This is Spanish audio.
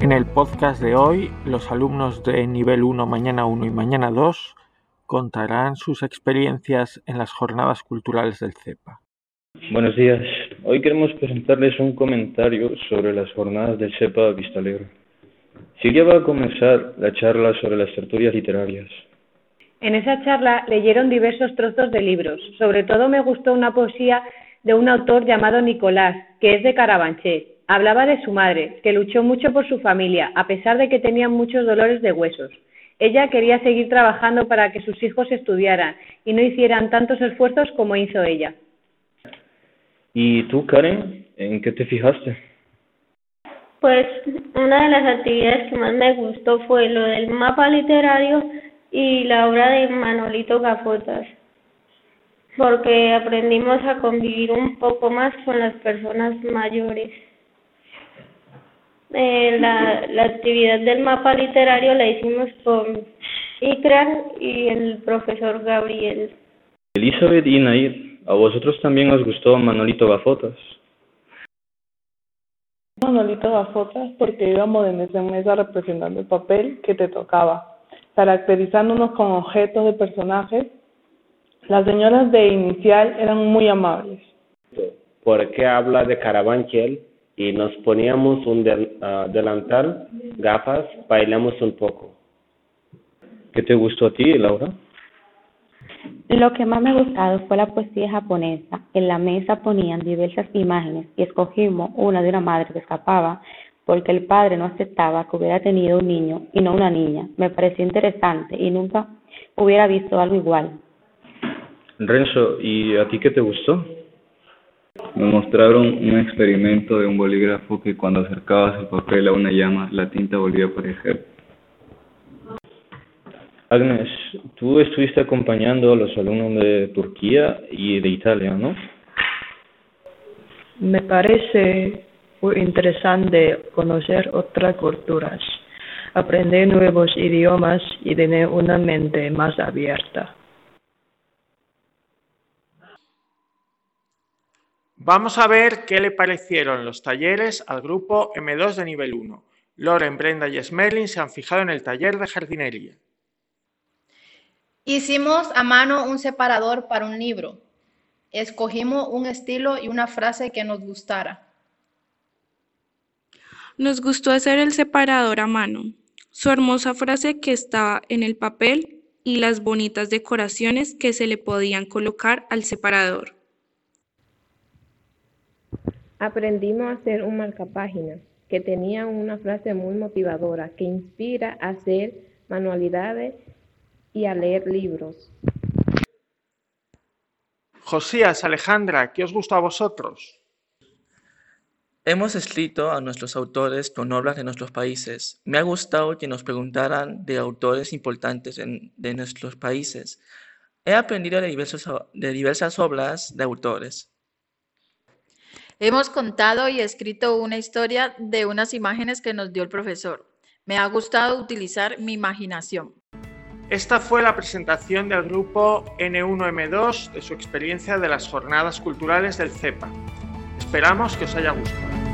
En el podcast de hoy, los alumnos de nivel 1, mañana 1 y mañana 2 contarán sus experiencias en las jornadas culturales del CEPA. Buenos días. Hoy queremos presentarles un comentario sobre las jornadas del CEPA Vistalegre. Silvia va a comenzar la charla sobre las tertulias literarias. En esa charla leyeron diversos trozos de libros. Sobre todo me gustó una poesía de un autor llamado Nicolás, que es de Carabanchel. Hablaba de su madre, que luchó mucho por su familia, a pesar de que tenía muchos dolores de huesos. Ella quería seguir trabajando para que sus hijos estudiaran y no hicieran tantos esfuerzos como hizo ella. ¿Y tú, Karen, en qué te fijaste? Pues una de las actividades que más me gustó fue lo del mapa literario y la obra de Manolito Gafotas, porque aprendimos a convivir un poco más con las personas mayores. La actividad del mapa literario la hicimos con Ikran y el profesor Gabriel. Elizabeth y Nair, ¿a vosotros también os gustó Manolito Gafotas? Manolito Gafotas porque íbamos de mesa en mesa representando el papel que te tocaba, caracterizándonos con objetos de personajes. Las señoras de inicial eran muy amables. Porque habla de Carabanchel y nos poníamos un delantal, gafas, bailamos un poco. ¿Qué te gustó a ti, Laura? Lo que más me ha gustado fue la poesía japonesa. En la mesa ponían diversas imágenes y escogimos una de una madre que escapaba porque el padre no aceptaba que hubiera tenido un niño y no una niña. Me pareció interesante y nunca hubiera visto algo igual. Renzo, ¿y a ti qué te gustó? Me mostraron un experimento de un bolígrafo que cuando acercabas el papel a una llama, la tinta volvía a aparecer. Agnes, tú estuviste acompañando a los alumnos de Turquía y de Italia, ¿no? Me parece muy interesante conocer otras culturas, aprender nuevos idiomas y tener una mente más abierta. Vamos a ver qué le parecieron los talleres al grupo M2 de nivel 1. Loren, Brenda y Smerlin se han fijado en el taller de jardinería. Hicimos a mano un separador para un libro. Escogimos un estilo y una frase que nos gustara. Nos gustó hacer el separador a mano, su hermosa frase que estaba en el papel y las bonitas decoraciones que se le podían colocar al separador. Aprendimos a hacer un marcapáginas que tenía una frase muy motivadora que inspira a hacer manualidades y a leer libros. Josías, Alejandra, ¿qué os gustó a vosotros? Hemos escrito a nuestros autores con obras de nuestros países. Me ha gustado que nos preguntaran de autores importantes de nuestros países. He aprendido de diversas obras de autores. Hemos contado y escrito una historia de unas imágenes que nos dio el profesor. Me ha gustado utilizar mi imaginación. Esta fue la presentación del grupo N1M2 de su experiencia de las jornadas culturales del CEPA. Esperamos que os haya gustado.